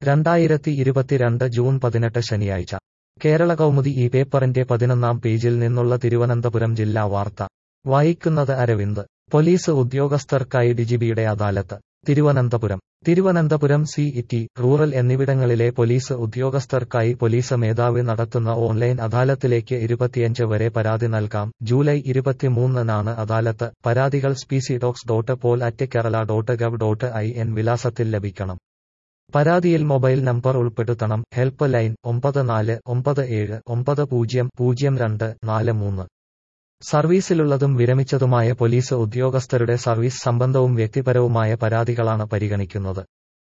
2022 June 18 ശനിയാഴ്ച കേരള കൗമുദി ഈ പേപ്പറിന്റെ 11-ാം പേജിൽ നിന്നുള്ള തിരുവനന്തപുരം ജില്ലാ വാർത്ത വായിക്കുന്നത് അരവിന്ദ്. പോലീസ് ഉദ്യോഗസ്ഥർക്കായി ഡിജിപിയുടെ അദാലത്ത്. തിരുവനന്തപുരം സിഇടി, റൂറൽ എന്നിവിടങ്ങളിലെ പോലീസ് ഉദ്യോഗസ്ഥർക്കായി പോലീസ് മേധാവി നടത്തുന്ന ഓൺലൈൻ അദാലത്തിലേക്ക് 25 വരെ പരാതി നൽകാം. ജൂലൈ 23-നാണ് അദാലത്ത്. പരാതികൾ spc.pol@kerala.gov.in വിലാസത്തിൽ ലഭിക്കണം. പരാതിയിൽ മൊബൈൽ നമ്പർ ഉൾപ്പെടുത്തണം. Helpline 9497900243. സർവീസിലുള്ളതും വിരമിച്ചതുമായ പോലീസ് ഉദ്യോഗസ്ഥരുടെ സർവീസ് സംബന്ധവും വ്യക്തിപരവുമായ പരാതികളാണ് പരിഗണിക്കുന്നത്.